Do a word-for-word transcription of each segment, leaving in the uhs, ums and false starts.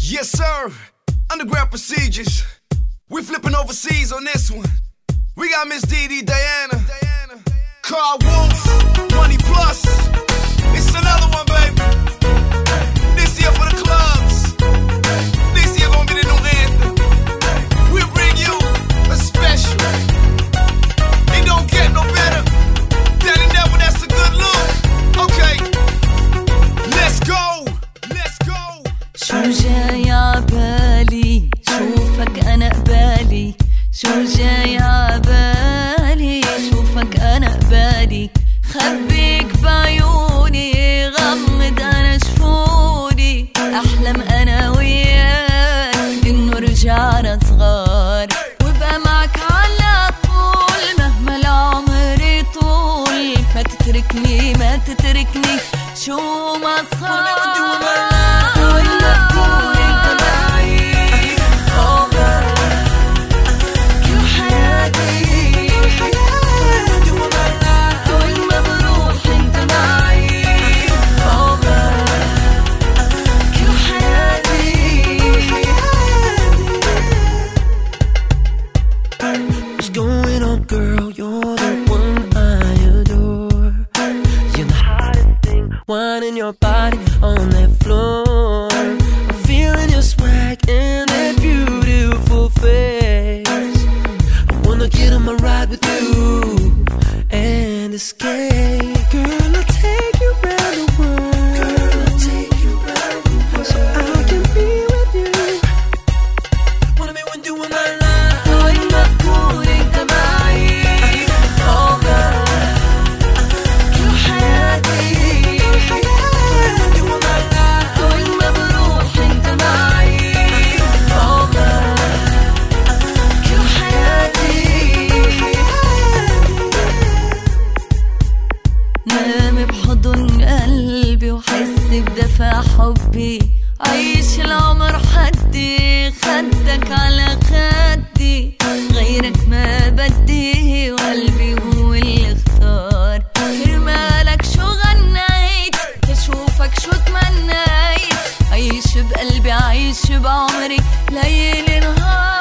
Yes, sir. Underground procedures. We flipping overseas on this one. We got Miss Dee Dee Diana, Carl Wolf, Money Plus. It's another one, baby. This year for the clubs. This year gonna be the new anthem. We'll bring you a special. It don't get no better. Daddy Devil, that's a good look. Okay, let's go. Let's go. شو جاي عبالي شوفك أنا قبالي شو جاي عبالي شوفك أنا قبالي خبيك بعيوني غمض أنا شفوني أحلم أنا وياك إنه رجعنا صغار وبقى معك على طول مهما العمر يطول ما تتركني ما تتركني شو ما صار Winding your body on that floor, I'm feeling your swag and that beautiful face. I wanna get on my ride with you and escape. Girl, I'll take you round the world. Girl, I'll take you round the world so I can be with you. Wanna be with you in my life. وين ما تكون انت معي oh girl كل حياتي بدفع حبي عيش العمر حدي خدك على خدي غيرك ما بدي وقلبي هو اللي اختار كرمالك شو غنيت تشوفك شو تمنيت عيش بقلبي عيش بعمري ليل نهار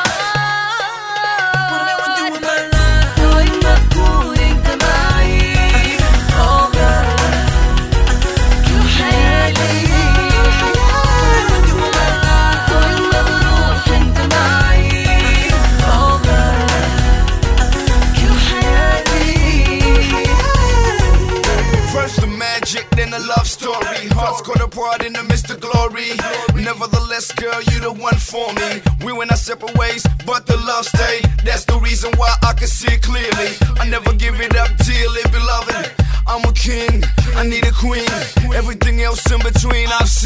وين ما تكون انت معي oh girl then a love story. Hearts caught apart in the midst of glory. Nevertheless, girl, you the one for me. We went our separate ways, but the love stayed. That's the reason why I can see it clearly. I never give it up till it, beloved. I'm a king, I need a queen. Everything else in between, I've